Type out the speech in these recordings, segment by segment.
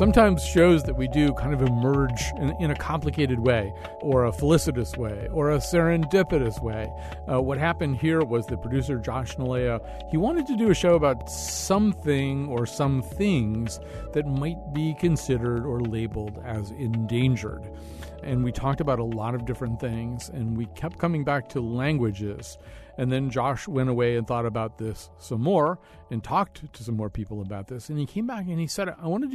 Sometimes shows that we do kind of emerge in a complicated way, or a felicitous way, or a serendipitous way. What happened here was the producer, Josh Nalea, he wanted to do a show about something or some things that might be considered or labeled as endangered. And we talked about a lot of different things, and we kept coming back to languages. And then Josh went away and thought about this some more and talked to some more people about this. And he came back and he said, I want to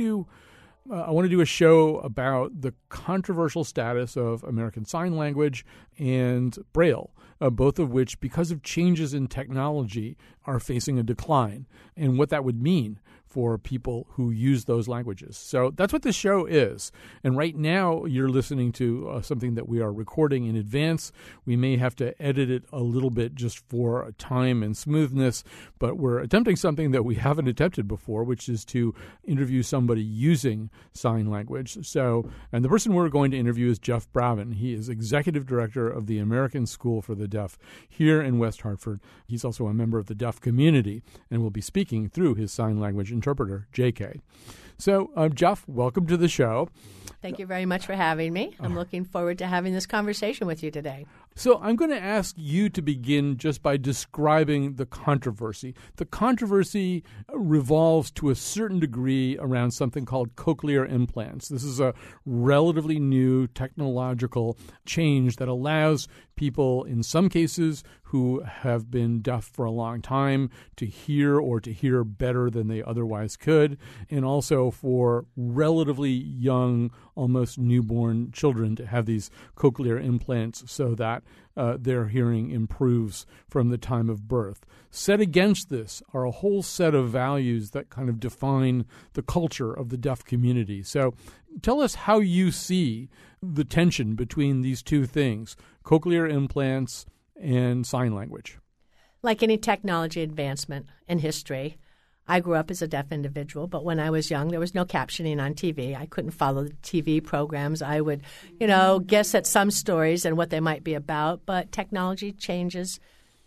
do a show about the controversial status of American Sign Language and Braille, both of which, because of changes in technology, are facing a decline, and what that would mean for people who use those languages. So that's what this show is. And right now you're listening to something that we are recording in advance. We may have to edit it a little bit just for time and smoothness, but we're attempting something that we haven't attempted before, which is to interview somebody using sign language. And the person we're going to interview is Jeff Bravin. He is executive director of the American School for the Deaf here in West Hartford. He's also a member of the deaf community and will be speaking through his sign language interpreter, JK. So, Jeff, welcome to the show. Thank you very much for having me. I'm looking forward to having this conversation with you today. So I'm going to ask you to begin just by describing the controversy. The controversy revolves to a certain degree around something called cochlear implants. This is a relatively new technological change that allows people, in some cases, who have been deaf for a long time to hear or to hear better than they otherwise could, and also for relatively young, almost newborn children to have these cochlear implants so that their hearing improves from the time of birth. Set against this are a whole set of values that kind of define the culture of the deaf community. So tell us how you see the tension between these two things, cochlear implants and sign language. Like any technology advancement in history, I grew up as a deaf individual, but when I was young, there was no captioning on TV. I couldn't follow the TV programs. I would, guess at some stories and what they might be about, but technology changes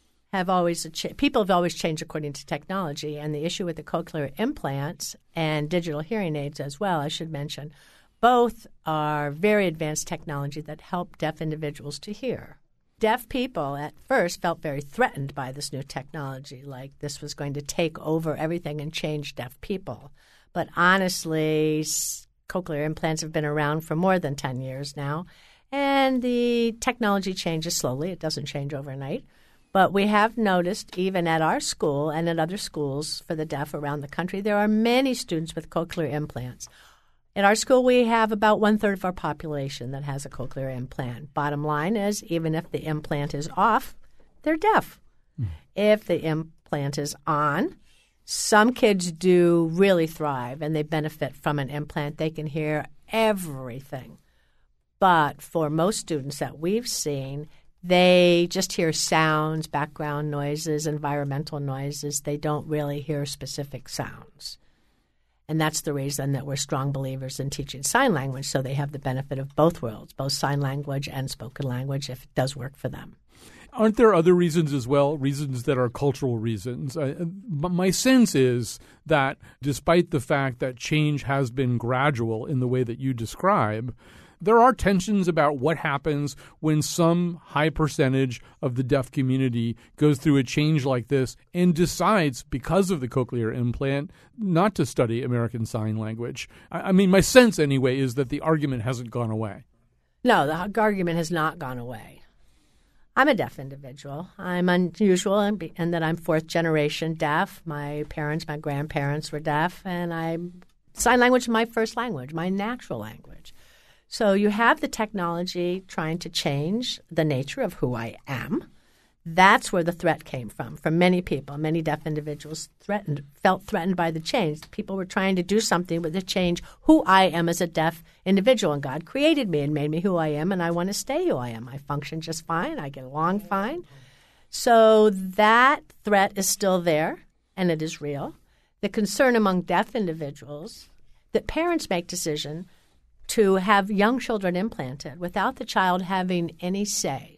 people have always changed according to technology, and the issue with the cochlear implants and digital hearing aids as well, I should mention, both are very advanced technology that help deaf individuals to hear. Deaf people at first felt very threatened by this new technology, like this was going to take over everything and change deaf people. But honestly, cochlear implants have been around for more than 10 years now, and the technology changes slowly. It doesn't change overnight. But we have noticed, even at our school and at other schools for the deaf around the country, there are many students with cochlear implants. At our school, we have about 1/3 of our population that has a cochlear implant. Bottom line is, even if the implant is off, they're deaf. If the implant is on, some kids do really thrive and they benefit from an implant. They can hear everything. But for most students that we've seen, they just hear sounds, background noises, environmental noises. They don't really hear specific sounds. And that's the reason that we're strong believers in teaching sign language, so they have the benefit of both worlds, both sign language and spoken language, if it does work for them. Aren't there other reasons as well, reasons that are cultural reasons? But my sense is that despite the fact that change has been gradual in the way that you describe, there are tensions about what happens when some high percentage of the deaf community goes through a change like this and decides, because of the cochlear implant, not to study American Sign Language. I mean, my sense anyway is that the argument hasn't gone away. No, the argument has not gone away. I'm a deaf individual. I'm unusual in that I'm fourth generation deaf. My parents, my grandparents were deaf, and sign language is my first language, my natural language. So you have the technology trying to change the nature of who I am. That's where the threat came from many people. Many deaf individuals felt threatened by the change. People were trying to do something with the change who I am as a deaf individual. And God created me and made me who I am, and I want to stay who I am. I function just fine. I get along fine. So that threat is still there, and it is real. The concern among deaf individuals that parents make decisions to have young children implanted without the child having any say.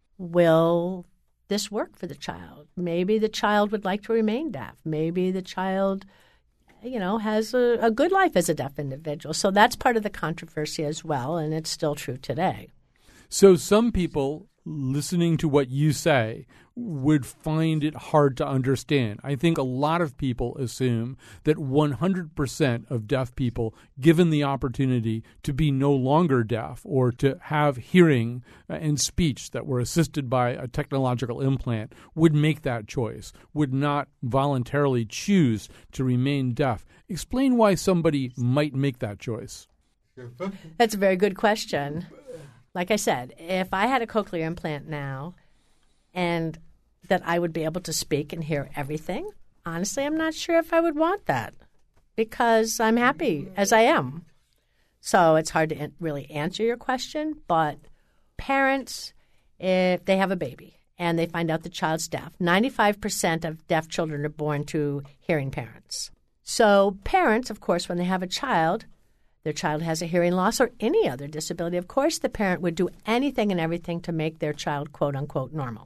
Will this work for the child? Maybe the child would like to remain deaf. Maybe the child has a good life as a deaf individual. So that's part of the controversy as well, and it's still true today. So some people listening to what you say would find it hard to understand. I think a lot of people assume that 100% of deaf people, given the opportunity to be no longer deaf or to have hearing and speech that were assisted by a technological implant, would make that choice, would not voluntarily choose to remain deaf. Explain why somebody might make that choice. That's a very good question. Like I said, if I had a cochlear implant now and that I would be able to speak and hear everything, honestly, I'm not sure if I would want that because I'm happy as I am. So it's hard to really answer your question, but parents, if they have a baby and they find out the child's deaf, 95% of deaf children are born to hearing parents. So parents, of course, when they have a child, their child has a hearing loss or any other disability, of course the parent would do anything and everything to make their child, quote unquote, normal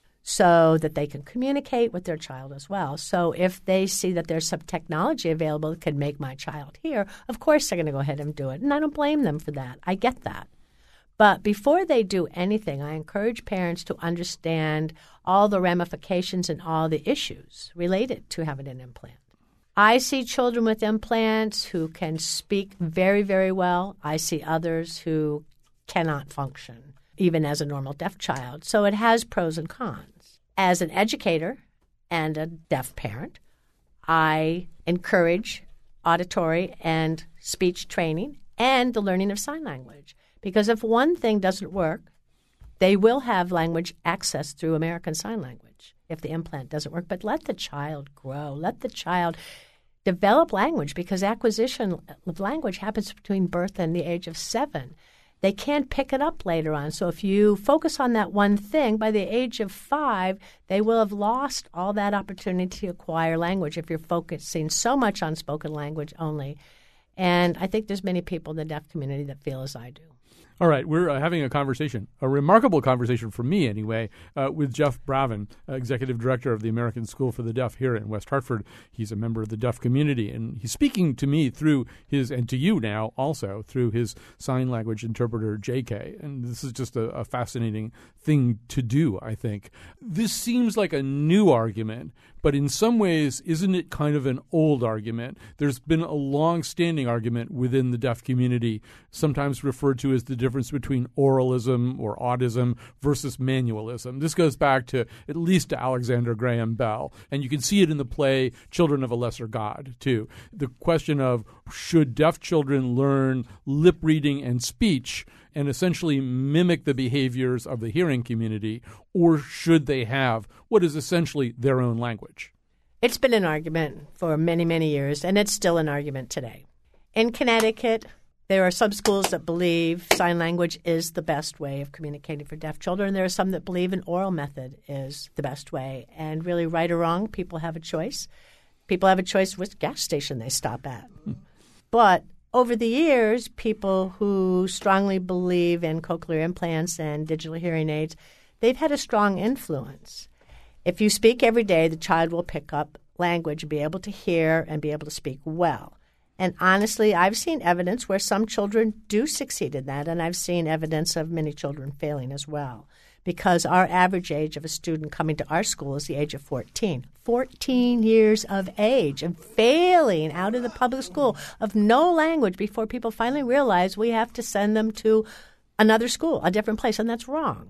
so that they can communicate with their child as well. So if they see that there's some technology available that could make my child hear, of course they're going to go ahead and do it. And I don't blame them for that. I get that. But before they do anything, I encourage parents to understand all the ramifications and all the issues related to having an implant. I see children with implants who can speak very, very well. I see others who cannot function, even as a normal deaf child. So it has pros and cons. As an educator and a deaf parent, I encourage auditory and speech training and the learning of sign language. Because if one thing doesn't work, they will have language access through American Sign Language if the implant doesn't work. But let the child grow. Let the child develop language because acquisition of language happens between birth and the age of 7. They can't pick it up later on. So if you focus on that one thing, by the age of 5, they will have lost all that opportunity to acquire language if you're focusing so much on spoken language only. And I think there's many people in the deaf community that feel as I do. All right, we're having a conversation, a remarkable conversation for me anyway, with Jeff Bravin, Executive Director of the American School for the Deaf here in West Hartford. He's a member of the deaf community, and he's speaking to me through his, and to you now also, through his sign language interpreter, JK. And this is just a fascinating thing to do, I think. This seems like a new argument, but in some ways, isn't it kind of an old argument? There's been a long-standing argument within the deaf community, sometimes referred to as the difference between oralism or autism versus manualism. This goes back to at least to Alexander Graham Bell, and you can see it in the play Children of a Lesser God, too. The question of should deaf children learn lip reading and speech and essentially mimic the behaviors of the hearing community, or should they have what is essentially their own language? It's been an argument for many, many years, and it's still an argument today. In Connecticut, there are some schools that believe sign language is the best way of communicating for deaf children. There are some that believe an oral method is the best way. And really, right or wrong, people have a choice. People have a choice which gas station they stop at. But over the years, people who strongly believe in cochlear implants and digital hearing aids, they've had a strong influence. If you speak every day, the child will pick up language and be able to hear and be able to speak well. And honestly, I've seen evidence where some children do succeed in that, and I've seen evidence of many children failing as well. Because our average age of a student coming to our school is the age of 14. 14 years of age and failing out of the public school of no language before people finally realize we have to send them to another school, a different place, and that's wrong.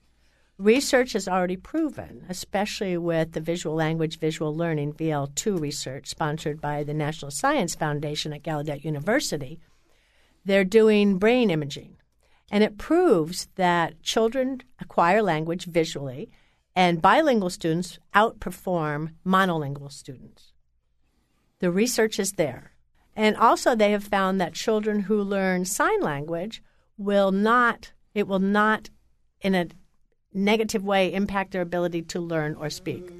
Research has already proven, especially with the Visual Language Visual Learning, VL2 research sponsored by the National Science Foundation at Gallaudet University, they're doing brain imaging. And it proves that children acquire language visually, and bilingual students outperform monolingual students. The research is there. And also they have found that children who learn sign language will not in a negative way impact their ability to learn or speak.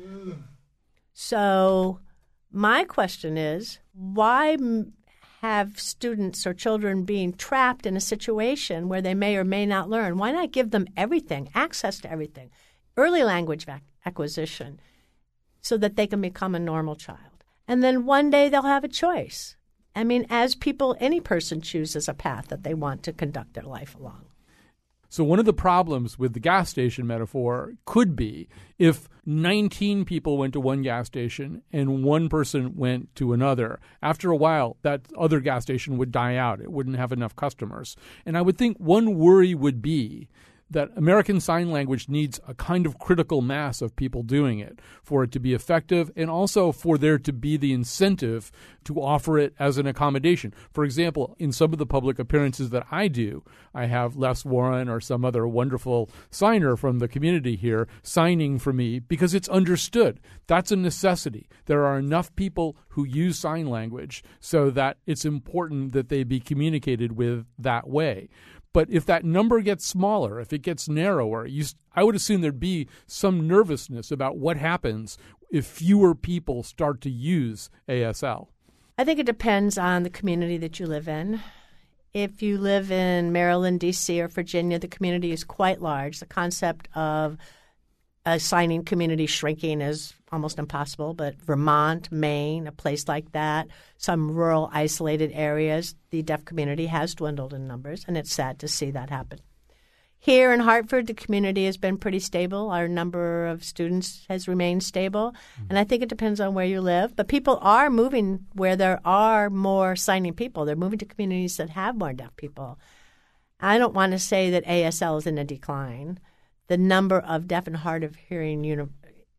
So my question is, why have students or children being trapped in a situation where they may or may not learn? Why not give them everything, access to everything, early language acquisition, so that they can become a normal child? And then one day they'll have a choice. I mean, as people, any person chooses a path that they want to conduct their life along. So one of the problems with the gas station metaphor could be if 19 people went to one gas station and one person went to another. After a while, that other gas station would die out. It wouldn't have enough customers. And I would think one worry would be that American Sign Language needs a kind of critical mass of people doing it for it to be effective, and also for there to be the incentive to offer it as an accommodation. For example, in some of the public appearances that I do, I have Les Warren or some other wonderful signer from the community here signing for me because it's understood. That's a necessity. There are enough people who use sign language so that it's important that they be communicated with that way. But if that number gets smaller, if it gets narrower, I would assume there'd be some nervousness about what happens if fewer people start to use ASL. I think it depends on the community that you live in. If you live in Maryland, D.C., or Virginia, the community is quite large. The concept of a signing community shrinking is almost impossible, but Vermont, Maine, a place like that, some rural isolated areas, the deaf community has dwindled in numbers, and it's sad to see that happen. Here in Hartford, the community has been pretty stable. Our number of students has remained stable, and I think it depends on where you live. But people are moving where there are more signing people. They're moving to communities that have more deaf people. I don't want to say that ASL is in a decline. The number of deaf and hard of hearing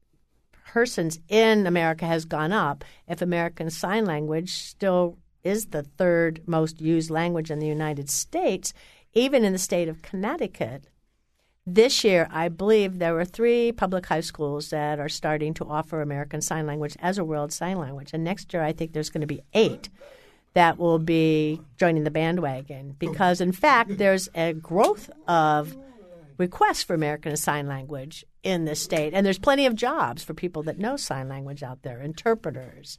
persons in America has gone up. If American Sign Language still is the third most used language in the United States, even in the state of Connecticut, this year I believe there were 3 public high schools that are starting to offer American Sign Language as a World Sign Language. And next year I think there's going to be 8 that will be joining the bandwagon because, in fact, there's a growth of requests for American Sign Language in this state. And there's plenty of jobs for people that know sign language out there, interpreters,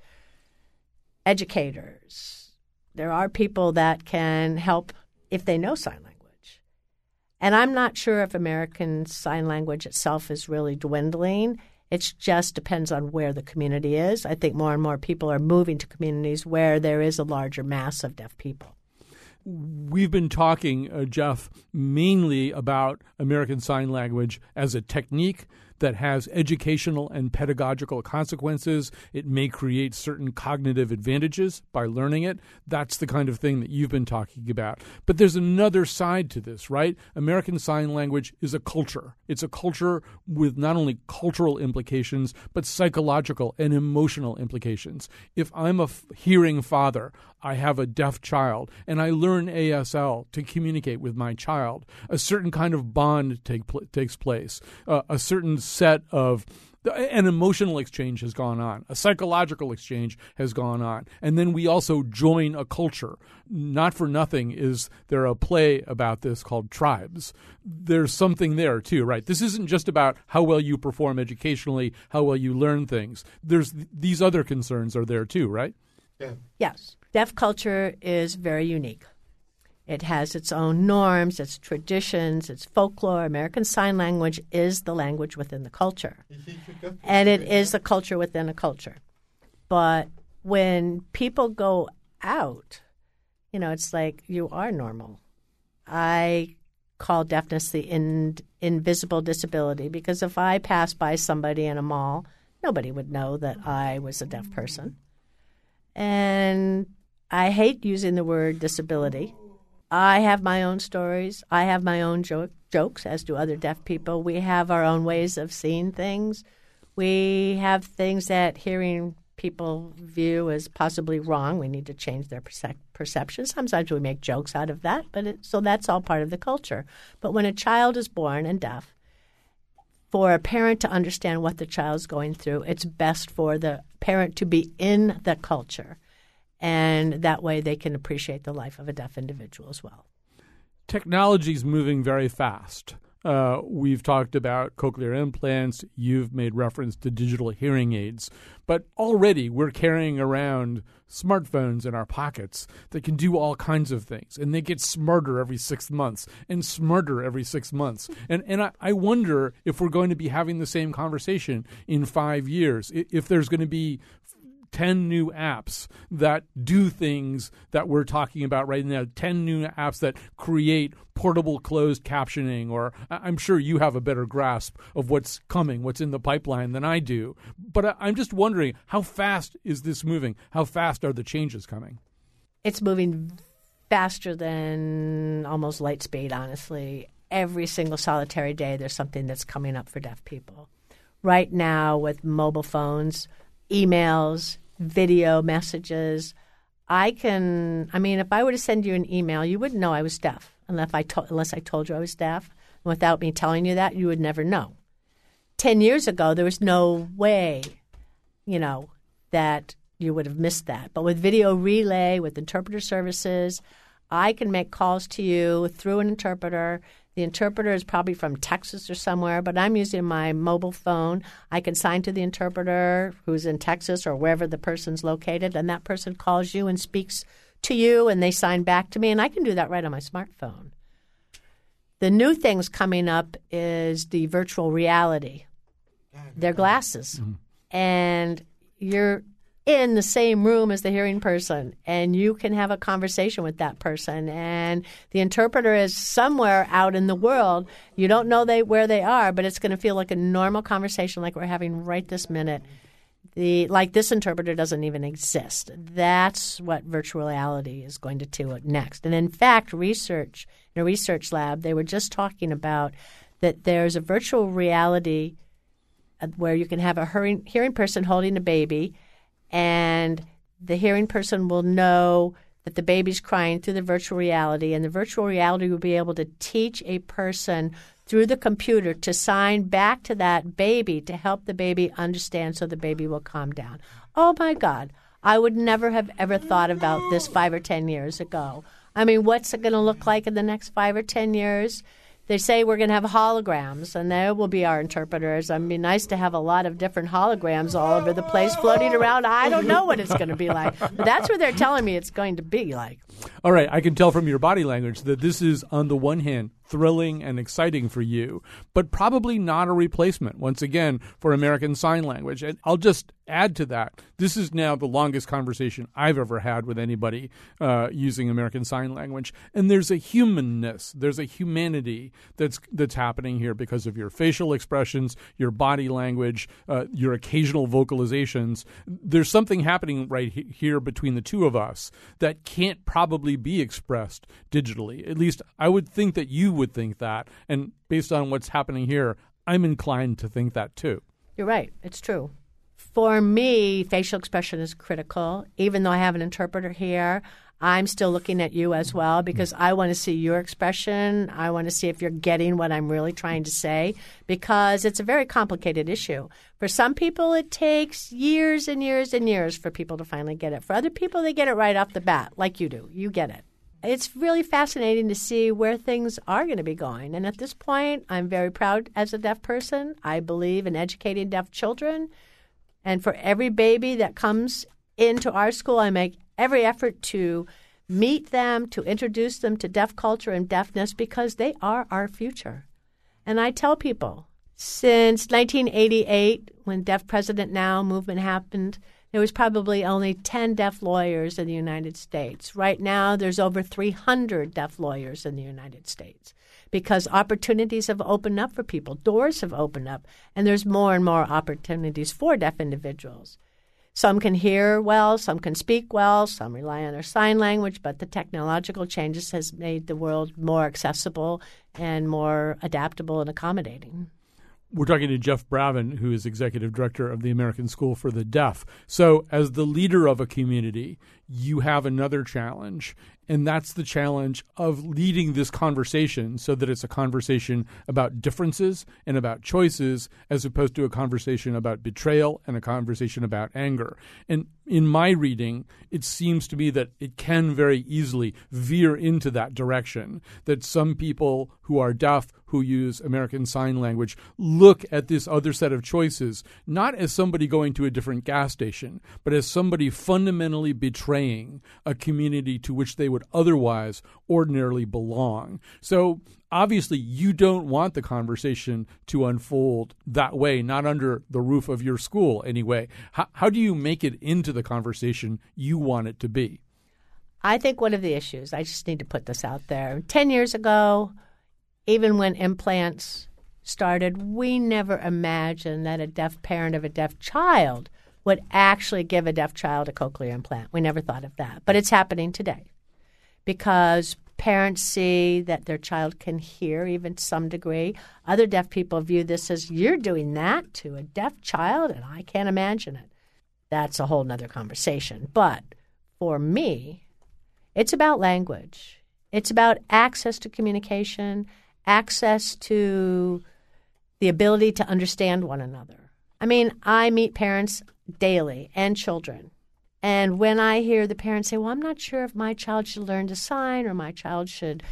educators. There are people that can help if they know sign language. And I'm not sure if American Sign Language itself is really dwindling. It just depends on where the community is. I think more and more people are moving to communities where there is a larger mass of deaf people. We've been talking, Jeff, mainly about American Sign Language as a technique that has educational and pedagogical consequences. It may create certain cognitive advantages by learning it. That's the kind of thing that you've been talking about. But there's another side to this, right? American Sign Language is a culture. It's a culture with not only cultural implications, but psychological and emotional implications. If I'm a hearing father, I have a deaf child, and I learn ASL to communicate with my child, a certain kind of bond takes place, a certain set of an emotional exchange has gone on. A psychological exchange has gone on. And then we also join a culture. Not for nothing is there a play about this called Tribes. There's something there too, right? This isn't just about how well you perform educationally, how well you learn things. There's these other concerns are there too, right? Yeah. Yes. Deaf culture is very unique. It has its own norms, its traditions, its folklore. American Sign Language is the language within the culture. And it is the culture within a culture. But when people go out, it's like you are normal. I call deafness the invisible disability because if I passed by somebody in a mall, nobody would know that I was a deaf person. And I hate using the word disability. I have my own stories. I have my own jokes, as do other deaf people. We have our own ways of seeing things. We have things that hearing people view as possibly wrong. We need to change their perception. Sometimes we make jokes out of that, so that's all part of the culture. But when a child is born and deaf, for a parent to understand what the child's going through, it's best for the parent to be in the culture. And that way they can appreciate the life of a deaf individual as well. Technology is moving very fast. We've talked about cochlear implants. You've made reference to digital hearing aids. But already we're carrying around smartphones in our pockets that can do all kinds of things. And they get smarter every 6 months and smarter every 6 months. And I wonder if we're going to be having the same conversation in 5 years, if there's going to be 10 new apps that do things that we're talking about right now, 10 new apps that create portable closed captioning, or I'm sure you have a better grasp of what's coming, what's in the pipeline than I do. But I'm just wondering, how fast is this moving? How fast are the changes coming? It's moving faster than almost light speed, honestly. Every single solitary day, there's something that's coming up for deaf people. Right now, with mobile phones, emails, video messages, if I were to send you an email, you wouldn't know I was deaf unless I told you I was deaf. And without me telling you that, you would never know. 10 years ago, there was no way, that you would have missed that. But with video relay, with interpreter services, I can make calls to you through an interpreter. The interpreter is probably from Texas or somewhere, but I'm using my mobile phone. I can sign to the interpreter who's in Texas or wherever the person's located, and that person calls you and speaks to you, and they sign back to me, and I can do that right on my smartphone. The new things coming up is the virtual reality. They're glasses. Mm-hmm. And you're in the same room as the hearing person, and you can have a conversation with that person. And the interpreter is somewhere out in the world. You don't know where they are, but it's going to feel like a normal conversation like we're having right this minute. This interpreter doesn't even exist. That's what virtual reality is going to do next. And in fact, in a research lab, they were just talking about that there's a virtual reality where you can have a hearing person holding a baby, and the hearing person will know that the baby's crying through the virtual reality, and the virtual reality will be able to teach a person through the computer to sign back to that baby to help the baby understand so the baby will calm down. Oh, my God. I would never have ever thought about this 5 or 10 years ago. What's it going to look like in the next 5 or 10 years? They say we're going to have holograms, and there will be our interpreters. It'd be nice to have a lot of different holograms all over the place floating around. I don't know what it's going to be like, but that's what they're telling me it's going to be like. All right, I can tell from your body language that this is, on the one hand, thrilling and exciting for you, but probably not a replacement, once again, for American Sign Language. And I'll just add to that, this is now the longest conversation I've ever had with anybody using American Sign Language. And there's a humanness, there's a humanity that's happening here because of your facial expressions, your body language, your occasional vocalizations. There's something happening right here between the two of us that can't probably be expressed digitally. At least I would think that you would think that. And based on what's happening here, I'm inclined to think that too. You're right. It's true. For me, facial expression is critical. Even though I have an interpreter here, I'm still looking at you as well because I want to see your expression. I want to see if you're getting what I'm really trying to say because it's a very complicated issue. For some people, it takes years and years and years for people to finally get it. For other people, they get it right off the bat, like you do. You get it. It's really fascinating to see where things are going to be going. And at this point, I'm very proud as a deaf person. I believe in educating deaf children. And for every baby that comes into our school, I make every effort to meet them, to introduce them to deaf culture and deafness because they are our future. And I tell people, since 1988, when Deaf President Now movement happened, there was probably only 10 deaf lawyers in the United States. Right now, there's over 300 deaf lawyers in the United States because opportunities have opened up for people. Doors have opened up, and there's more and more opportunities for deaf individuals. Some can hear well, some can speak well, some rely on their sign language, but the technological changes has made the world more accessible and more adaptable and accommodating. We're talking to Jeff Bravin, who is Executive Director of the American School for the Deaf. So as the leader of a community, you have another challenge, and that's the challenge of leading this conversation so that it's a conversation about differences and about choices as opposed to a conversation about betrayal and a conversation about anger. And in my reading, it seems to me that it can very easily veer into that direction, that some people who are deaf, who use American Sign Language, look at this other set of choices not as somebody going to a different gas station, but as somebody fundamentally betraying a community to which they would would otherwise ordinarily belong. So obviously, you don't want the conversation to unfold that way, not under the roof of your school anyway. How do you make it into the conversation you want it to be? I think one of the issues, I just need to put this out there, 10 years ago, even when implants started, we never imagined that a deaf parent of a deaf child would actually give a deaf child a cochlear implant. We never thought of that. But it's happening today because parents see that their child can hear, even to some degree. Other deaf people view this as, you're doing that to a deaf child, and I can't imagine it. That's a whole nother conversation. But for me, it's about language. It's about access to communication, access to the ability to understand one another. I mean, I meet parents daily and children. And when I hear the parents say, well, I'm not sure if my child should learn to sign or my child should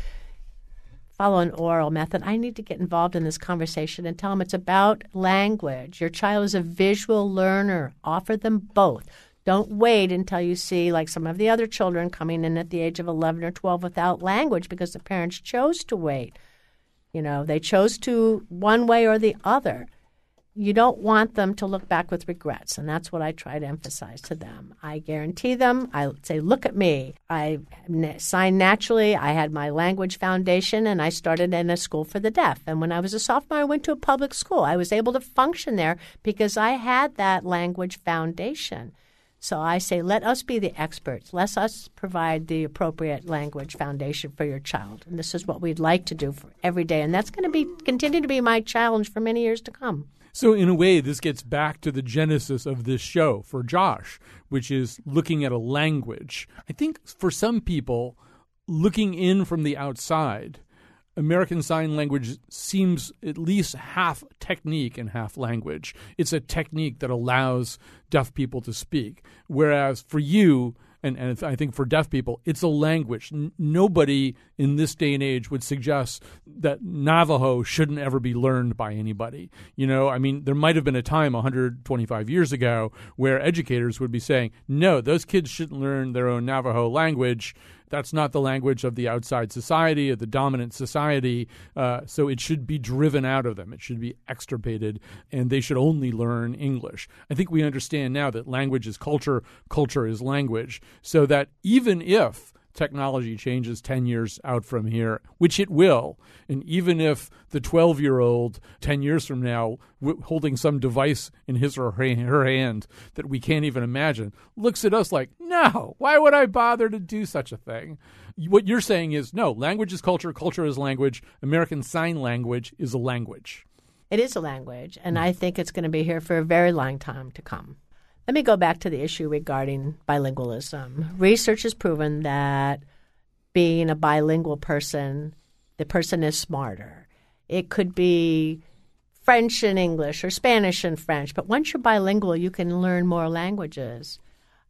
follow an oral method, I need to get involved in this conversation and tell them it's about language. Your child is a visual learner. Offer them both. Don't wait until you see, like some of the other children coming in at the age of 11 or 12 without language because the parents chose to wait. You know, they chose to one way or the other. You don't want them to look back with regrets, and that's what I try to emphasize to them. I guarantee them, I say, look at me. I signed naturally. I had my language foundation, and I started in a school for the deaf. And when I was a sophomore, I went to a public school. I was able to function there because I had that language foundation. So I say, let us be the experts. Let us provide the appropriate language foundation for your child. And this is what we'd like to do for every day. And that's going to continue to be my challenge for many years to come. So in a way, this gets back to the genesis of this show for Josh, which is looking at a language. I think for some people, looking in from the outside, American Sign Language seems at least half technique and half language. It's a technique that allows deaf people to speak. Whereas for you, and I think for deaf people, it's a language. Nobody in this day and age would suggest that Navajo shouldn't ever be learned by anybody. You know, I mean, there might have been a time 125 years ago where educators would be saying, no, those kids shouldn't learn their own Navajo language. That's not the language of the outside society, of the dominant society, so it should be driven out of them. It should be extirpated, and they should only learn English. I think we understand now that language is culture, culture is language, so that even if technology changes 10 years out from here, which it will, and even if the 12-year-old 10 years from now holding some device in his or her hand that we can't even imagine looks at us like, no, why would I bother to do such a thing? What you're saying is, no, language is culture, culture is language, American Sign Language is a language. It is a language, and I think it's going to be here for a very long time to come. Let me go back to the issue regarding bilingualism. Research has proven that being a bilingual person, the person is smarter. It could be French and English or Spanish and French, but once you're bilingual, you can learn more languages.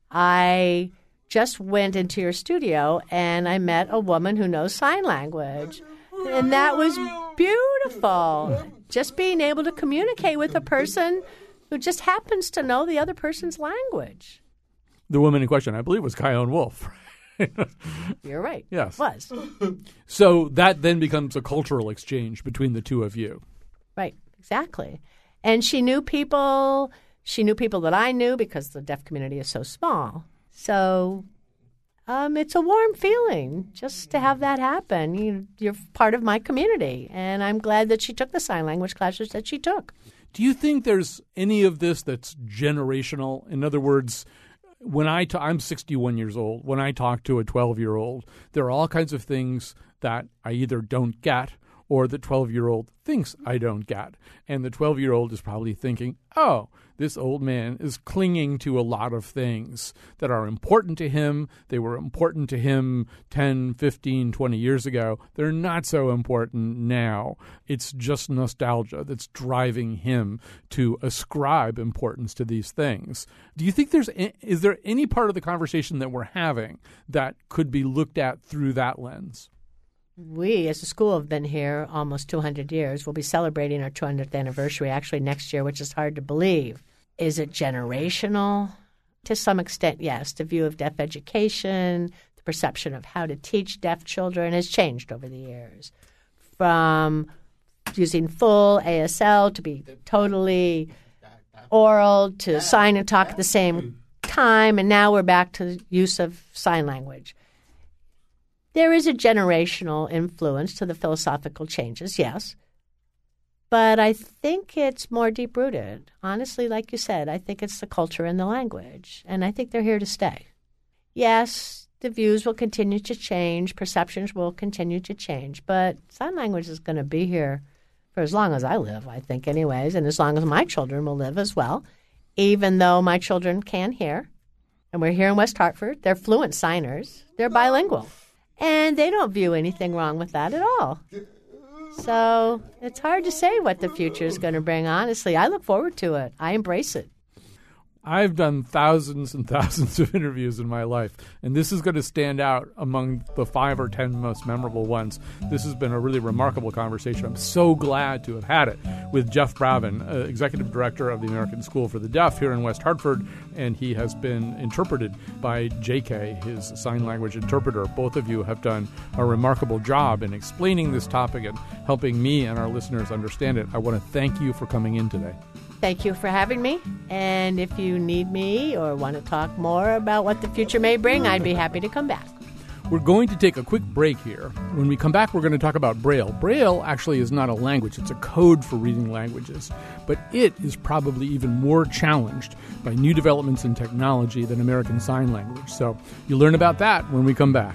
I just went into your studio and I met a woman who knows sign language, and that was beautiful. Just being able to communicate with a person who just happens to know the other person's language. The woman in question, I believe, was Chion Wolf. You're right. Yes. It was. So that then becomes a cultural exchange between the two of you. Right. Exactly. And she knew people that I knew because the deaf community is so small. So it's a warm feeling just to have that happen. You're part of my community, and I'm glad that she took the sign language classes that she took. Do you think there's any of this that's generational? In other words, when I'm 61 years old. When I talk to a 12-year-old, there are all kinds of things that I either don't get or the 12-year-old thinks I don't get. And the 12-year-old is probably thinking, oh, this old man is clinging to a lot of things that are important to him. They were important to him 10, 15, 20 years ago. They're not so important now. It's just nostalgia that's driving him to ascribe importance to these things. Do you think is there any part of the conversation that we're having that could be looked at through that lens? We, as a school, have been here almost 200 years. We'll be celebrating our 200th anniversary actually next year, which is hard to believe. Is it generational? To some extent, yes. The view of deaf education, the perception of how to teach deaf children has changed over the years, from using full ASL to be totally oral to sign and talk at the same time, and now we're back to use of sign language. There is a generational influence to the philosophical changes, yes, but I think it's more deep-rooted. Honestly, like you said, I think it's the culture and the language, and I think they're here to stay. Yes, the views will continue to change, perceptions will continue to change, but sign language is going to be here for as long as I live, I think anyways, and as long as my children will live as well, even though my children can hear. And we're here in West Hartford. They're fluent signers. They're bilingual. And they don't view anything wrong with that at all. So it's hard to say what the future is going to bring, honestly. I look forward to it. I embrace it. I've done thousands and thousands of interviews in my life, and this is going to stand out among the 5 or 10 most memorable ones. This has been a really remarkable conversation. I'm so glad to have had it with Jeff Bravin, Executive Director of the American School for the Deaf here in West Hartford, and he has been interpreted by JK, his sign language interpreter. Both of you have done a remarkable job in explaining this topic and helping me and our listeners understand it. I want to thank you for coming in today. Thank you for having me. And if you need me or want to talk more about what the future may bring, I'd be happy to come back. We're going to take a quick break here. When we come back, we're going to talk about Braille. Braille actually is not a language. It's a code for reading languages. But it is probably even more challenged by new developments in technology than American Sign Language. So you'll learn about that when we come back.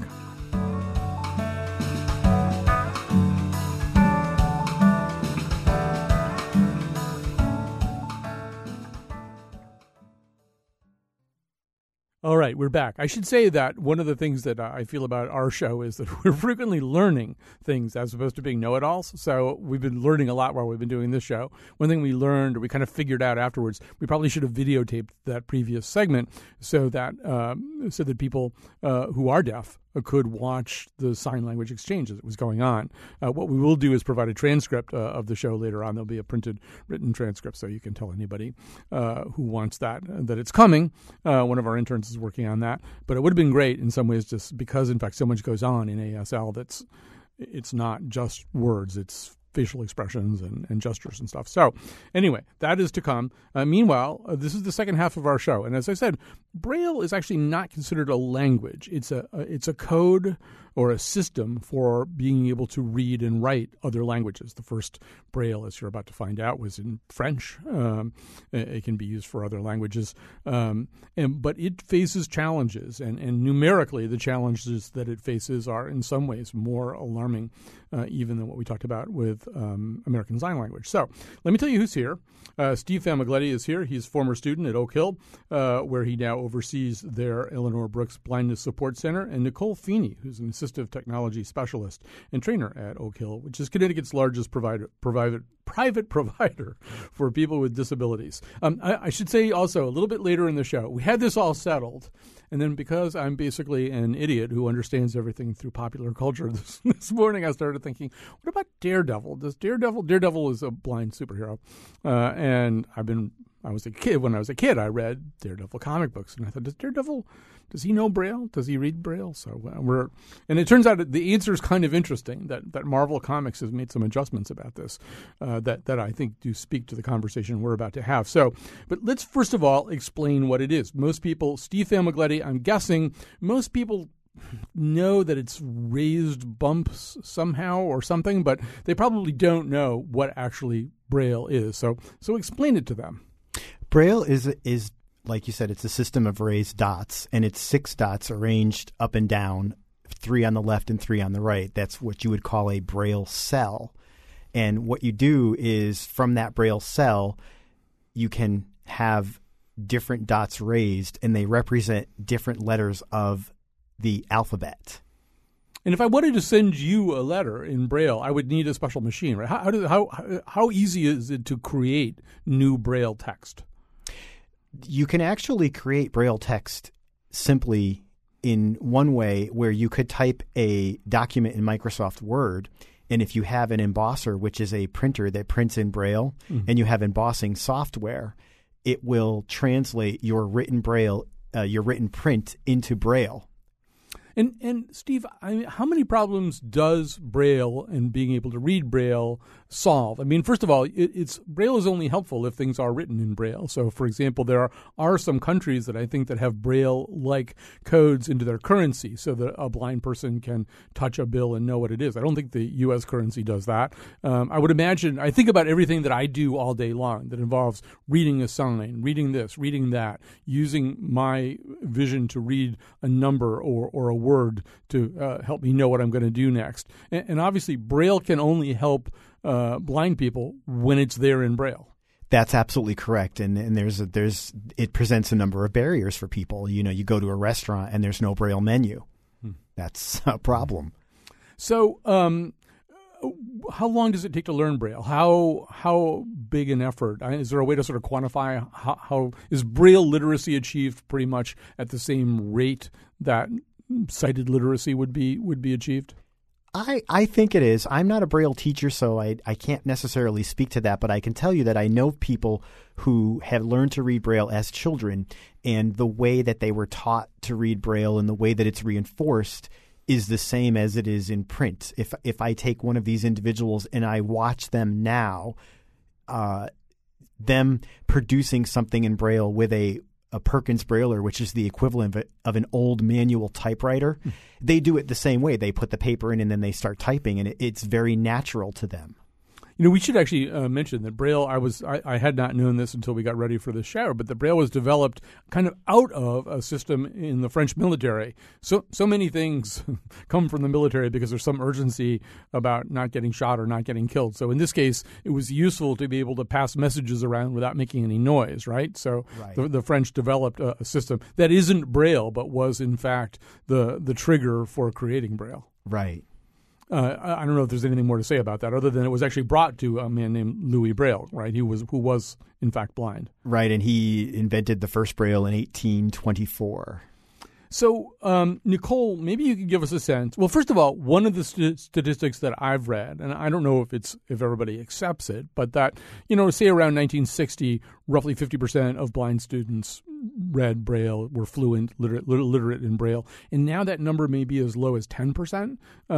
All right, we're back. I should say that one of the things that I feel about our show is that we're frequently learning things as opposed to being know-it-alls. So we've been learning a lot while we've been doing this show. One thing we learned, or we kind of figured out afterwards, we probably should have videotaped that previous segment so that people who are deaf could watch the sign language exchange as it was going on. What we will do is provide a transcript of the show later on. There'll be a written transcript, so you can tell anybody who wants that it's coming. One of our interns is working on that. But it would have been great in some ways, just because, in fact, so much goes on in ASL it's not just words. It's facial expressions and gestures and stuff. So anyway, that is to come. Meanwhile, this is the second half of our show. And as I said, Braille is actually not considered a language. It's a code or a system for being able to read and write other languages. The first Braille, as you're about to find out, was in French. It can be used for other languages. But it faces challenges. And numerically, the challenges that it faces are in some ways more alarming even than what we talked about with American Sign Language. So let me tell you who's here. Steve Famigletti is here. He's a former student at Oak Hill, where he now oversees their Eleanor Brooks Blindness Support Center, and Nicole Feeney, who's an assistive technology specialist and trainer at Oak Hill, which is Connecticut's largest private provider for people with disabilities. I should say also, a little bit later in the show, we had this all settled, and then because I'm basically an idiot who understands everything through popular culture, this morning I started thinking, what about Daredevil? Daredevil is a blind superhero, and when I was a kid, I read Daredevil comic books, and I thought, does he know Braille? Does he read Braille? So and it turns out the answer is kind of interesting, that Marvel Comics has made some adjustments about this that I think do speak to the conversation we're about to have. So, but let's first of all explain what it is. Most people, Steve Famigletti, I'm guessing most people know that it's raised bumps somehow or something, but they probably don't know what actually Braille is. So explain it to them. Braille is like you said, it's a system of raised dots, and it's 6 dots arranged up and down, 3 on the left and 3 on the right. That's what you would call a Braille cell. And what you do is from that Braille cell, you can have different dots raised, and they represent different letters of the alphabet. And if I wanted to send you a letter in Braille, I would need a special machine, right? How easy is it to create new Braille text? You can actually create Braille text simply in one way, where you could type a document in Microsoft Word, and if you have an embosser, which is a printer that prints in Braille, and you have embossing software, it will translate your written Braille, your written print into Braille. And Steve, how many problems does Braille and being able to read Braille solve? I mean, first of all, Braille is only helpful if things are written in Braille. So, for example, there are some countries that I think that have Braille-like codes into their currency so that a blind person can touch a bill and know what it is. I don't think the U.S. currency does that. I think about everything that I do all day long that involves reading a sign, reading this, reading that, using my vision to read a number or a word to help me know what I'm going to do next. And obviously, Braille can only help blind people when it's there in Braille. That's absolutely correct, and it presents a number of barriers for people. You know, you go to a restaurant and there's no Braille menu. That's a problem. So, how long does it take to learn Braille? How big an effort? Is there a way to sort of quantify how is Braille literacy achieved pretty much at the same rate that sighted literacy would be achieved? I think it is. I'm not a Braille teacher, so I can't necessarily speak to that, but I can tell you that I know people who have learned to read Braille as children, and the way that they were taught to read Braille and the way that it's reinforced is the same as it is in print. If I take one of these individuals and I watch them now, them producing something in Braille with a Perkins Brailler, which is the equivalent of an old manual typewriter, they do it the same way. They put the paper in and then they start typing, and it's very natural to them. You know, we should actually mention that Braille, I had not known this until we got ready for this show, but the Braille was developed kind of out of a system in the French military. So many things come from the military because there's some urgency about not getting shot or not getting killed. So in this case, it was useful to be able to pass messages around without making any noise, right? So right. The French developed a system that isn't Braille, but was in fact the trigger for creating Braille. Right. I don't know if there's anything more to say about that other than it was actually brought to a man named Louis Braille, right? Who was in fact blind. Right, and he invented the first Braille in 1824. So, Nicole, maybe you could give us a sense. Well, first of all, one of the statistics that I've read, and I don't know if everybody accepts it, but that, say around 1960, roughly 50% of blind students read Braille, were fluent, literate in Braille. And now that number may be as low as 10%. I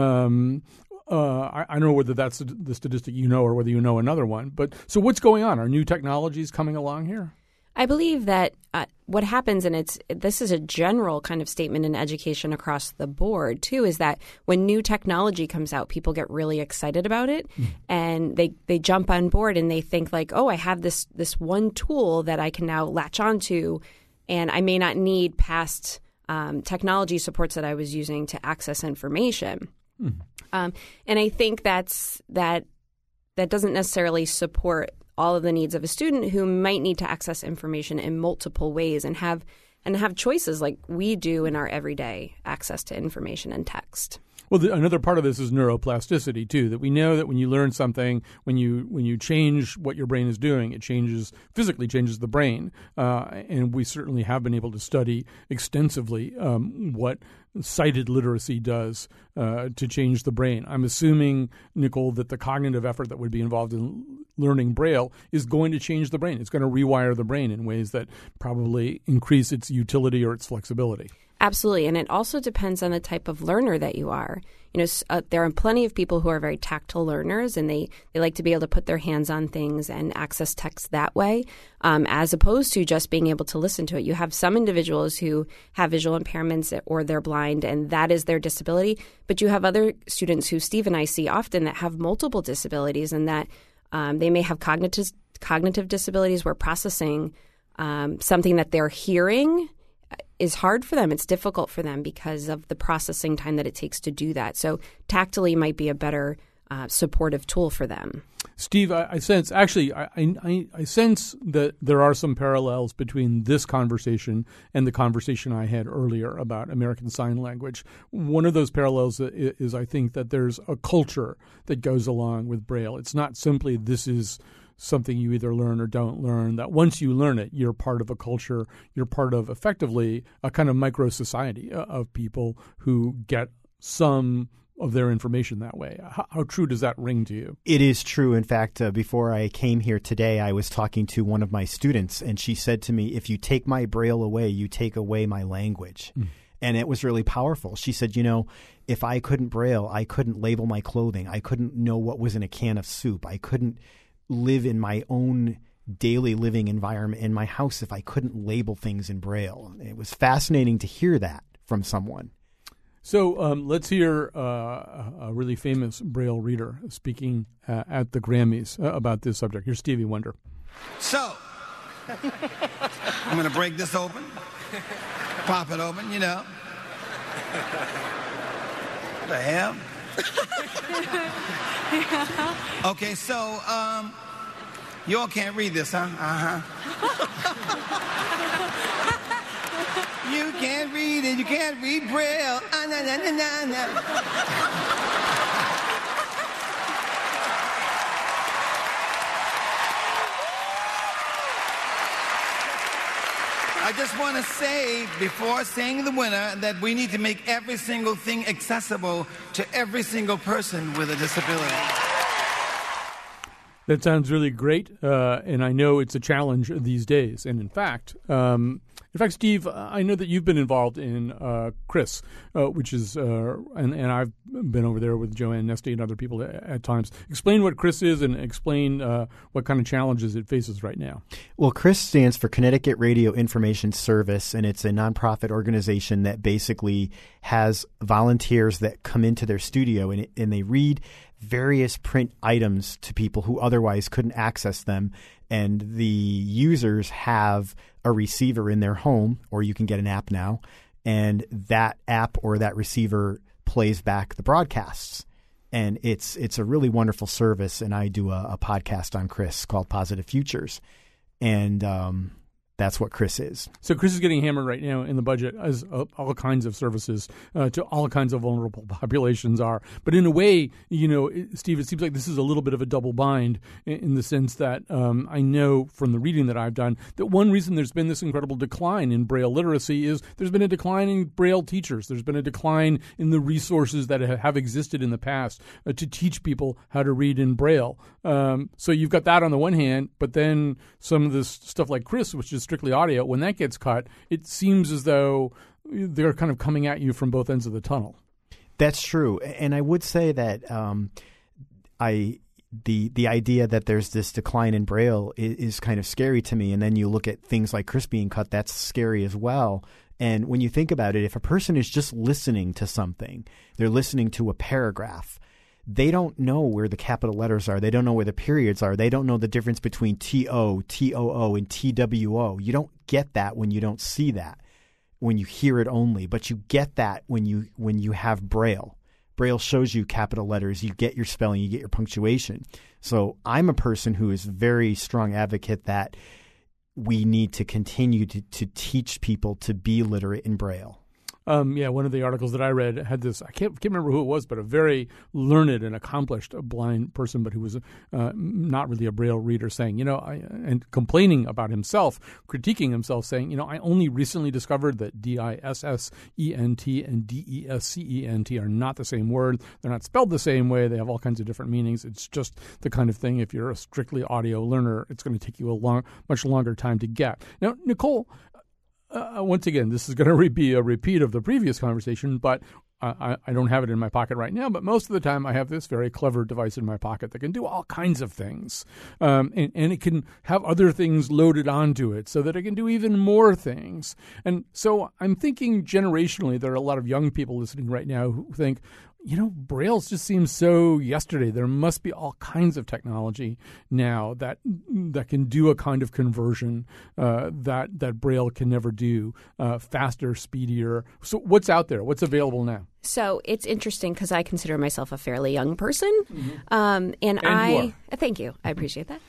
don't know whether that's the statistic or whether you know another one. But so what's going on? Are new technologies coming along here? I believe that what happens, and this is a general kind of statement in education across the board, too, is that when new technology comes out, people get really excited about it, and they jump on board and they think like, oh, I have this one tool that I can now latch onto, and I may not need past technology supports that I was using to access information. And I think that doesn't necessarily support all of the needs of a student who might need to access information in multiple ways and have choices like we do in our everyday access to information and text. Well, another part of this is neuroplasticity, too, that we know that when you learn something, when you change what your brain is doing, it physically changes the brain. And we certainly have been able to study extensively what sighted literacy does to change the brain. I'm assuming, Nicole, that the cognitive effort that would be involved in learning Braille is going to change the brain. It's going to rewire the brain in ways that probably increase its utility or its flexibility. Absolutely. And it also depends on the type of learner that you are. There are plenty of people who are very tactile learners, and they like to be able to put their hands on things and access text that way, as opposed to just being able to listen to it. You have some individuals who have visual impairments or they're blind, and that is their disability. But you have other students who Steve and I see often that have multiple disabilities, and that they may have cognitive disabilities where processing something that they're hearing is hard for them. It's difficult for them because of the processing time that it takes to do that. So tactily might be a better supportive tool for them. Steve, I sense that there are some parallels between this conversation and the conversation I had earlier about American Sign Language. One of those parallels is I think that there's a culture that goes along with Braille. It's not simply this is something you either learn or don't learn, that once you learn it, you're part of a culture, you're part of effectively a kind of micro-society of people who get some of their information that way. How true does that ring to you? It is true. In fact, before I came here today, I was talking to one of my students, and she said to me, if you take my Braille away, you take away my language. And it was really powerful. She said, you know, if I couldn't Braille, I couldn't label my clothing. I couldn't know what was in a can of soup. I couldn't live in my own daily living environment in my house if I couldn't label things in Braille. It was fascinating to hear that from someone. So let's hear a really famous Braille reader speaking at the Grammys about this subject. Here's Stevie Wonder. So, I'm going to break this open, pop it open, you know. What the hell? Okay, so, you all can't read this, huh? You can't read it, you can't read Braille. Na, na, na, na, na. I just want to say, before saying the winner, that we need to make every single thing accessible to every single person with a disability. That sounds really great, and I know it's a challenge these days. And in fact, Steve, I know that you've been involved in CRIS, which is, and I've been over there with Joanne Nesty and other people at times. Explain what CRIS is and explain what kind of challenges it faces right now. Well, CRIS stands for Connecticut Radio Information Service, and it's a nonprofit organization that basically has volunteers that come into their studio and they read various print items to people who otherwise couldn't access them. And the users have a receiver in their home, or you can get an app now, and that app or that receiver plays back the broadcasts. And it's a really wonderful service. And I do a podcast on CRIS called Positive Futures. And that's what CRIS is. So CRIS is getting hammered right now in the budget, as all kinds of services to all kinds of vulnerable populations are. But in a way, you know, Steve, it seems like this is a little bit of a double bind in the sense that I know from the reading that I've done that one reason there's been this incredible decline in Braille literacy is there's been a decline in Braille teachers. There's been a decline in the resources that have existed in the past to teach people how to read in Braille. So you've got that on the one hand, but then some of this stuff like CRIS, which is strictly audio, when that gets cut, it seems as though they're kind of coming at you from both ends of the tunnel. That's true. And I would say that the idea that there's this decline in Braille is kind of scary to me. And then you look at things like CRIS being cut, that's scary as well. And when you think about it, if a person is just listening to something, they're listening to a paragraph, they don't know where the capital letters are. They don't know where the periods are. They don't know the difference between T-O, T-O-O, and T-W-O. You don't get that when you don't see that, when you hear it only. But you get that when you have Braille. Braille shows you capital letters. You get your spelling. You get your punctuation. So I'm a person who is a very strong advocate that we need to continue to teach people to be literate in Braille. One of the articles that I read had this, I can't remember who it was, but a very learned and accomplished blind person, but who was not really a Braille reader, saying, and complaining about himself, critiquing himself, saying, I only recently discovered that DISSENT and DESCENT are not the same word. They're not spelled the same way. They have all kinds of different meanings. It's just the kind of thing, if you're a strictly audio learner, it's going to take you a much longer time to get. Now, Nicole, once again, this is going to be a repeat of the previous conversation, but I don't have it in my pocket right now. But most of the time I have this very clever device in my pocket that can do all kinds of things. And it can have other things loaded onto it so that it can do even more things. And so I'm thinking generationally, there are a lot of young people listening right now who think, Braille just seems so yesterday. There must be all kinds of technology now that can do a kind of conversion that Braille can never do, faster, speedier. So what's out there? What's available now? So it's interesting because I consider myself a fairly young person. Mm-hmm. Thank you. I appreciate that.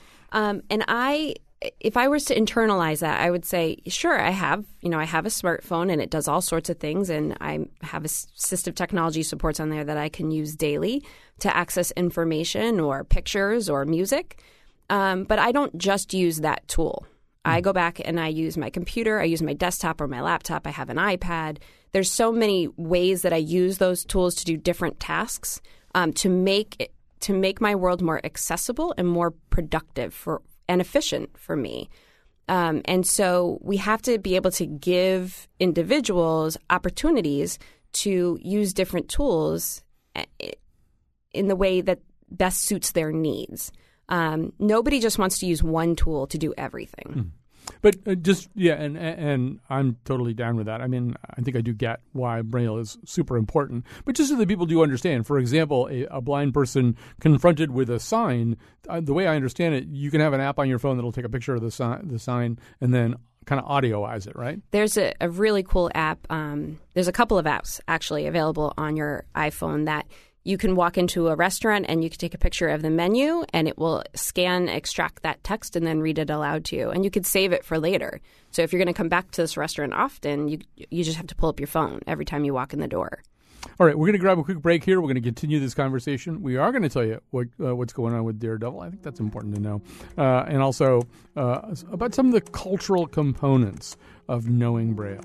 If I was to internalize that, I would say, sure, I have a smartphone and it does all sorts of things, and I have assistive technology supports on there that I can use daily to access information or pictures or music. But I don't just use that tool. I go back and I use my computer, I use my desktop or my laptop, I have an iPad. There's so many ways that I use those tools to do different tasks to make my world more accessible and more productive and efficient for me. And so we have to be able to give individuals opportunities to use different tools in the way that best suits their needs. Nobody just wants to use one tool to do everything. Mm. But and I'm totally down with that. I mean, I think I do get why Braille is super important. But just so that people do understand, for example, a blind person confronted with a sign, the way I understand it, you can have an app on your phone that'll take a picture of the sign and then kind of audioize it, right? There's a really cool app. There's a couple of apps actually available on your iPhone that you can walk into a restaurant and you can take a picture of the menu and it will scan, extract that text, and then read it aloud to you. And you could save it for later. So if you're going to come back to this restaurant often, you just have to pull up your phone every time you walk in the door. All right, we're going to grab a quick break here. We're going to continue this conversation. We are going to tell you what's going on with Daredevil. I think that's important to know. And also about some of the cultural components of knowing Braille.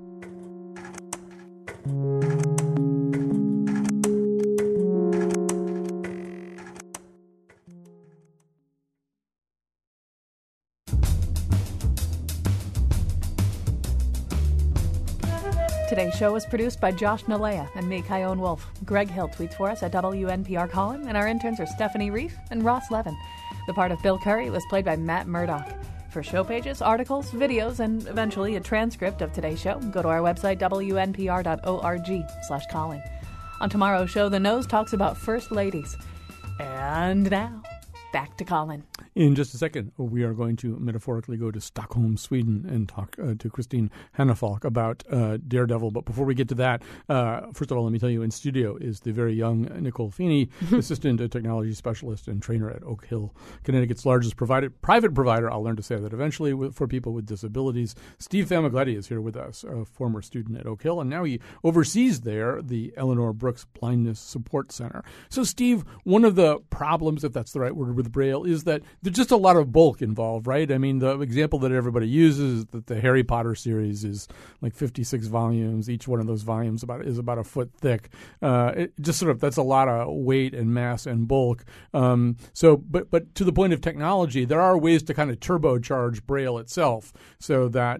Today's show was produced by Josh Nalea and me, Kyone Wolf. Greg Hill tweets for us at WNPR Colin, and our interns are Stephanie Reif and Ross Levin. The part of Bill Curry was played by Matt Murdock. For show pages, articles, videos, and eventually a transcript of today's show, go to our website, wnpr.org/Colin. On tomorrow's show, The Nose talks about first ladies. And now, back to Colin. In just a second, we are going to metaphorically go to Stockholm, Sweden, and talk to Christine Hannafalk about Daredevil. But before we get to that, first of all, let me tell you, in studio is the very young Nicole Feeney, assistant technology specialist and trainer at Oak Hill, Connecticut's largest private provider. I'll learn to say that eventually for people with disabilities. Steve Famigletti is here with us, a former student at Oak Hill, and now he oversees there the Eleanor Brooks Blindness Support Center. So, Steve, one of the problems, if that's the right word, with Braille is that there's just a lot of bulk involved, right? I mean, the example that everybody uses is that the Harry Potter series is like 56 volumes. Each one of those volumes is about a foot thick. It just sort of, that's a lot of weight and mass and bulk. But to the point of technology, there are ways to kind of turbocharge Braille itself so that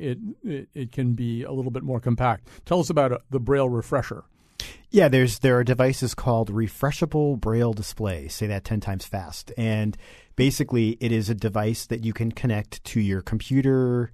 it can be a little bit more compact. Tell us about the Braille refresher. Yeah, there are devices called refreshable Braille displays. Say that 10 times fast. And basically, it is a device that you can connect to your computer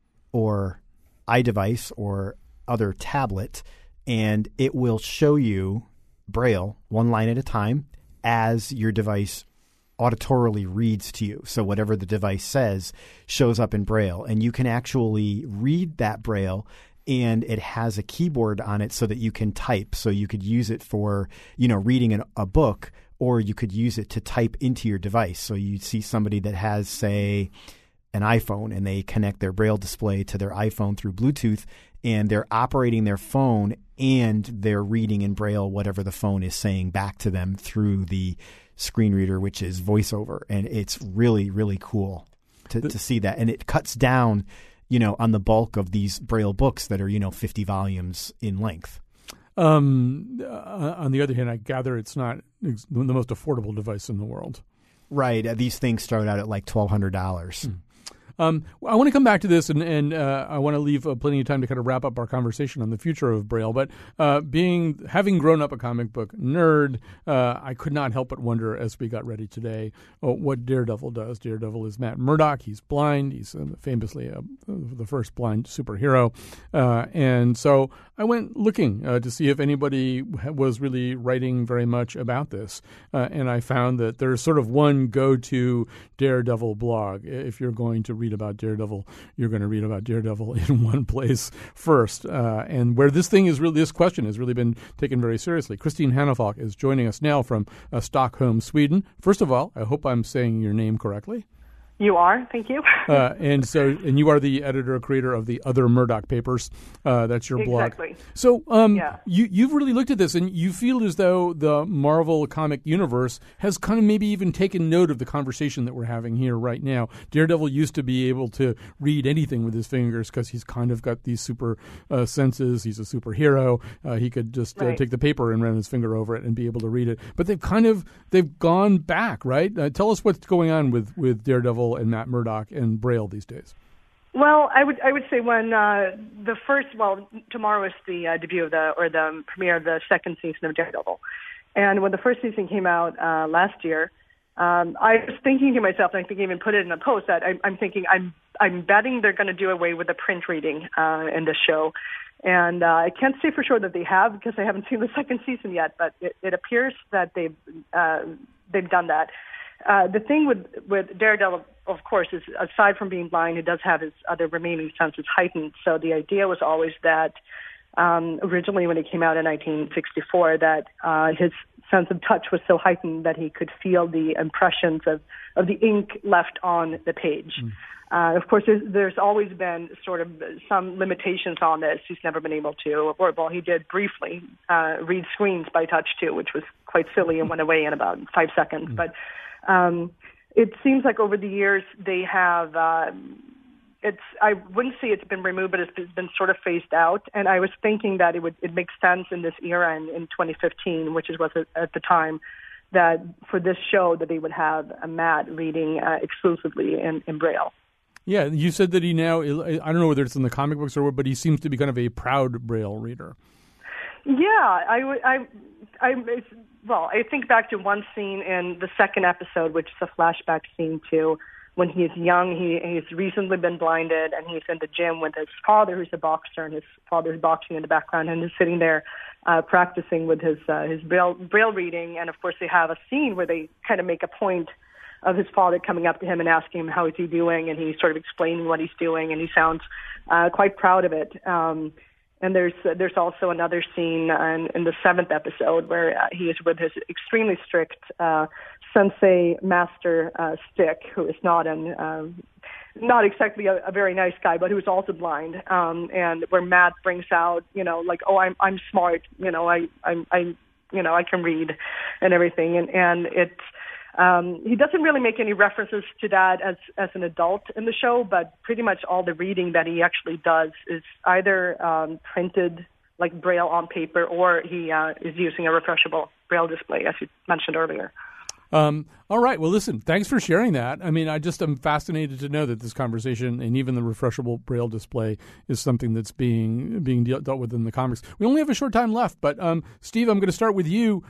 or iDevice or other tablet, and it will show you Braille one line at a time as your device auditorily reads to you. So whatever the device says shows up in Braille, and you can actually read that Braille. And it has a keyboard on it so that you can type. So you could use it for, reading a book, or you could use it to type into your device. So you see somebody that has, say, an iPhone, and they connect their Braille display to their iPhone through Bluetooth, and they're operating their phone and they're reading in Braille whatever the phone is saying back to them through the screen reader, which is VoiceOver. And it's really, really cool to see that. And it cuts down on the bulk of these Braille books that are, 50 volumes in length. On the other hand, I gather it's not the most affordable device in the world. Right. These things start out at like $1,200. I want to come back to this, and I want to leave plenty of time to kind of wrap up our conversation on the future of Braille. But having grown up a comic book nerd, I could not help but wonder as we got ready today what Daredevil does. Daredevil is Matt Murdock. He's blind. He's famously the first blind superhero. And so I went looking to see if anybody was really writing very much about this. And I found that there's sort of one go-to Daredevil blog. If you're going to read about Daredevil, you're going to read about Daredevil in one place first. And where this question has really been taken very seriously. Christine Hannafalk is joining us now from Stockholm, Sweden. First of all, I hope I'm saying your name correctly. You are, thank you. And you are the editor-creator of the Other Murdoch Papers. That's your blog. Exactly. So yeah. You've really looked at this, and you feel as though the Marvel comic universe has kind of maybe even taken note of the conversation that we're having here right now. Daredevil used to be able to read anything with his fingers because he's kind of got these super senses. He's a superhero. He could just take the paper and run his finger over it and be able to read it. But they've gone back, right? Tell us what's going on with Daredevil Nicole and Matt Murdock and Braille these days? Well, I would say when tomorrow is the debut of the premiere of the second season of Daredevil, and when the first season came out last year, I was thinking to myself, and I think I even put it in a post, that I'm thinking I'm betting they're going to do away with the print reading in the show, and I can't say for sure that they have because I haven't seen the second season yet, but it appears that they've done that. The thing with Daredevil, of course, is aside from being blind, he does have his other remaining senses heightened. So the idea was always that originally when he came out in 1964, that his sense of touch was so heightened that he could feel the impressions of the ink left on the page. Of course, there's always been sort of some limitations on this. He's never been able to, well, he did briefly read screens by touch too, which was quite silly and went away in about 5 seconds. But it seems like over the years they have, I wouldn't say it's been removed, but it's been sort of phased out. And I was thinking that it makes sense in this era in 2015, which was at the time, that for this show that they would have a Matt reading exclusively in Braille. Yeah, you said that he now, I don't know whether it's in the comic books or what, but he seems to be kind of a proud Braille reader. Yeah, I think back to one scene in the second episode, which is a flashback scene to when he's young. He's recently been blinded, and he's in the gym with his father, who's a boxer, and his father's boxing in the background, and he's sitting there practicing with his Braille reading. And of course, they have a scene where they kind of make a point of his father coming up to him and asking him how is he doing, and he's sort of explaining what he's doing, and he sounds quite proud of it. And there's also another scene in the seventh episode where he is with his extremely strict sensei master Stick, who is not exactly a very nice guy, but who's also blind. And where Matt brings out, like, oh, I'm smart, I can read and everything, and it's. He doesn't really make any references to that as an adult in the show, but pretty much all the reading that he actually does is either printed like Braille on paper, or he is using a refreshable Braille display, as you mentioned earlier. All right. Well, listen, thanks for sharing that. I mean, I just am fascinated to know that this conversation and even the refreshable Braille display is something that's being dealt with in the comics. We only have a short time left, but Steve, I'm going to start with you.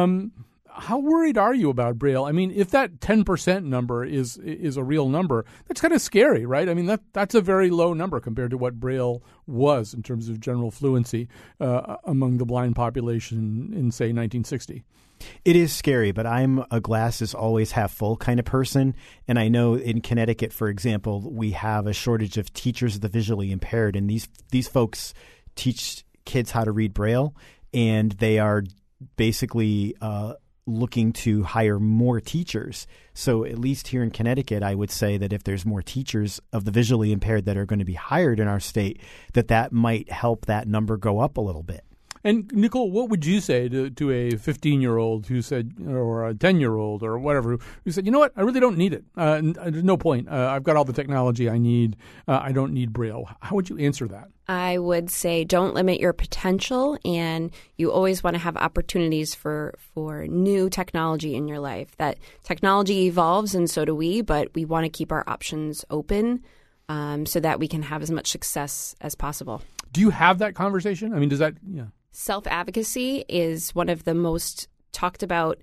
How worried are you about Braille? I mean, if that 10% number is a real number, that's kind of scary, right? I mean, that's a very low number compared to what Braille was in terms of general fluency among the blind population in, say, 1960. It is scary, but I'm a glasses always half full kind of person. And I know in Connecticut, for example, we have a shortage of teachers of the visually impaired. And these folks teach kids how to read Braille, and they are basically looking to hire more teachers. So at least here in Connecticut, I would say that if there's more teachers of the visually impaired that are going to be hired in our state, that might help that number go up a little bit. And Nicole, what would you say to a 15-year-old who said, or a 10-year-old or whatever, who said, you know what, I really don't need it. There's no point. I've got all the technology I need. I don't need Braille. How would you answer that? I would say don't limit your potential, and you always want to have opportunities for new technology in your life. That technology evolves, and so do we, but we want to keep our options open so that we can have as much success as possible. Do you have that conversation? I mean, does that, yeah. Self-advocacy is one of the most talked about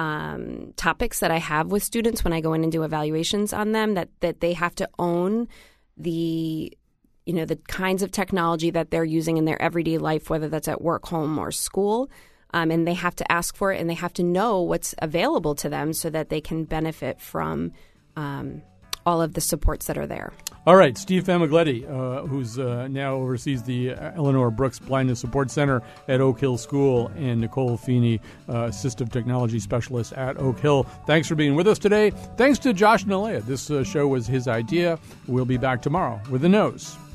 topics that I have with students when I go in and do evaluations on them, that they have to own the kinds of technology that they're using in their everyday life, whether that's at work, home, or school. And they have to ask for it, and they have to know what's available to them so that they can benefit from all of the supports that are there. All right, Steve Famigletti, who's now oversees the Eleanor Brooks Blindness Support Center at Oak Hill School, and Nicole Feeney, Assistive Technology Specialist at Oak Hill. Thanks for being with us today. Thanks to Josh Nalea. This show was his idea. We'll be back tomorrow with The Nose.